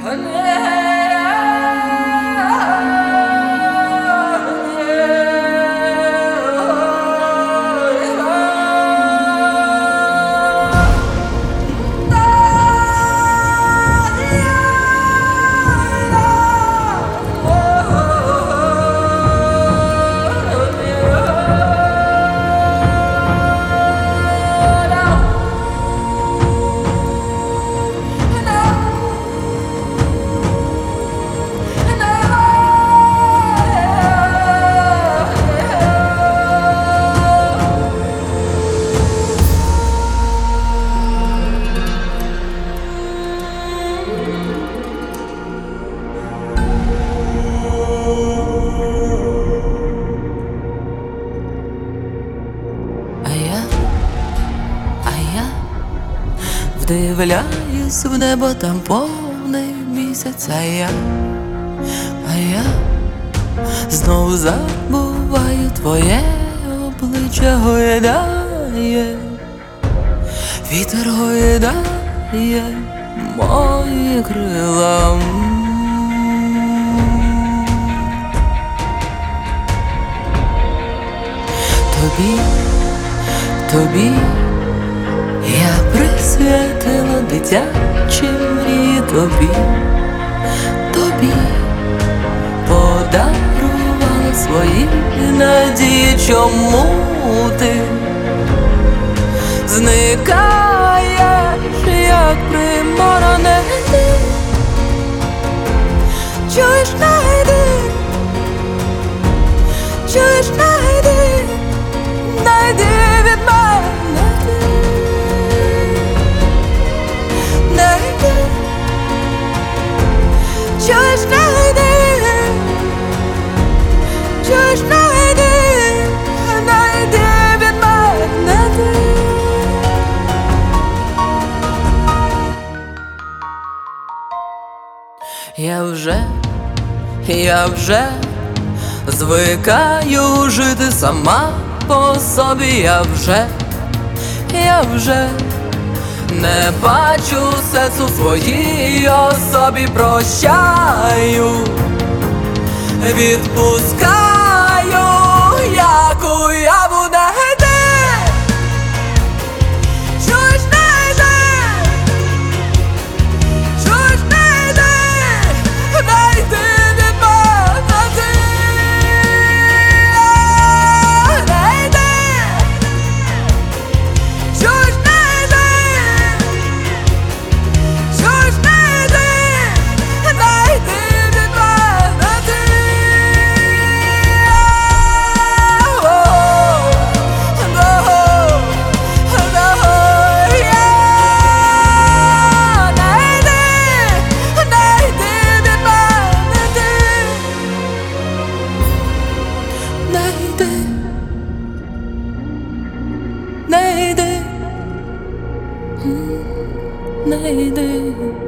Вдивляюсь в небо, там повний місяць, а я знов забуваю твоє обличчя, гойдає, вітер гойдає мої крила. Тобі я присвятила дитячі мрії, тобі подарувала свої надії. Чому ти зникаєш, як приморозений? Чуєш, не йди, чуєш, не йди, не йди від мене. Чуєш, не йди, чуєш, не йди, не йди від мене ти. Я вже звикаю жити сама по собі. Я вже не бачу сенсу в своїй особі. Прощаю, відпускаю, як уяву, не йди. Чуєш, не йди, чуєш, не йди, не йди від мене ти. Не йди, чуєш, не йди, чуєш, не йди, не йди від мене ти. Не йди,